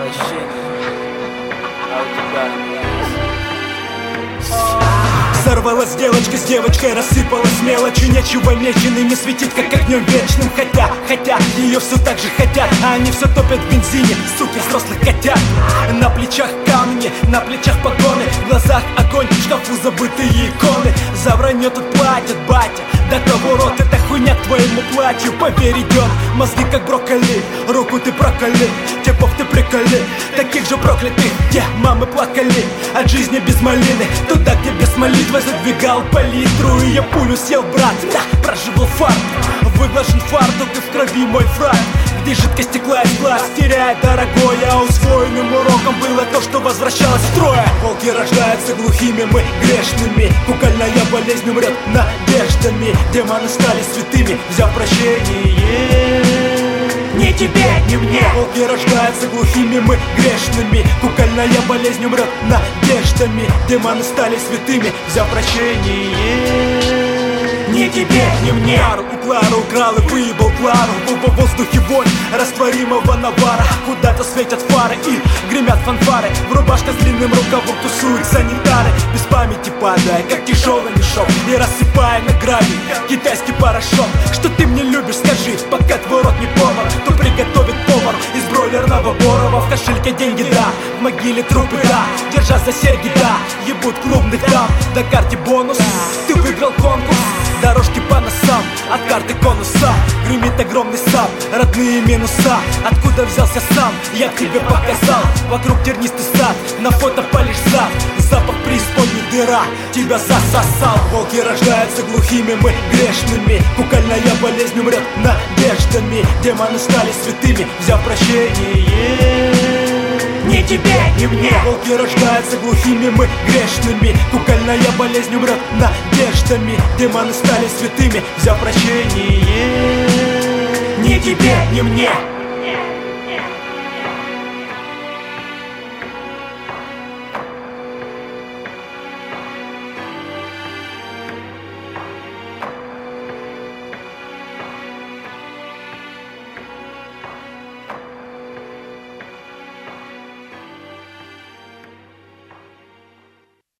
прощения, а у тебя Сорвалась девочка с девочкой, рассыпалась мелочи. Нечего мечеными светить, как огнем вечным. Хотя, ее все так же хотят, а они все топят в бензине, суки взрослых котят. На плечах камни, на плечах погоны, в глазах огонь, в шкафу забытые иконы. За вранье тут платят, батя, до того рот, это хуйня к твоему платью. Поверь, идет, мозги как брокколи, руку ты проколи, типов ты приколи. Таких же проклятых, где мамы плакали от жизни без малины. Туда, где без молитвы задвигал палитру. И я пулю съел, брат, да, проживал фарт. Выглажен фартук и в крови мой фраг, где жидкость текла из глаз, теряя дорогое. А усвоенным уроком было то, что возвращалось в строя. Волки рождаются глухими, мы грешными. Кукольная болезнь умрет надеждами. Демоны стали святыми, взяв прощение. Ни тебе, ни мне. Волки рождаются глухими, мы грешными. Кукольная болезнь умрет надеждами. Демоны стали святыми, взяв прощение. Ни тебе, ни мне. Клару украл и выебал Клару. Во воздухе вонь растворимого навара. Куда-то светят фары и гремят фанфары. В рубашках с длинным рукавом тусуют санитары. Без памяти падая, как тяжелый мешок, и рассыпая на гравий китайский порошок. Что ты мне любишь, скажи, пока твой рот не повар. Кто приготовит повар из бройлерного Борова? В кошельке деньги, да, в могиле трупы, да, держа за серьги, да, ебут клубных дам. На карте бонус, ты выиграл конкурс. Дорожки по носам, от карты конуса гремит огромный сап, родные минуса. Откуда взялся сам, я тебе показал. Вокруг тернистый сад, на фото палишь зад. Запах преисподней, дыра, тебя засосал. Волки рождаются глухими, мы грешными. Кукольная болезнь умрет надеждами. Демоны стали святыми, взяв прощение. Ни тебе, ни мне. Волки рождаются глухими, мы грешными. Кукольная болезнь умрет надеждами. Демоны стали святыми, взяв прощение. Ни тебе, ни мне.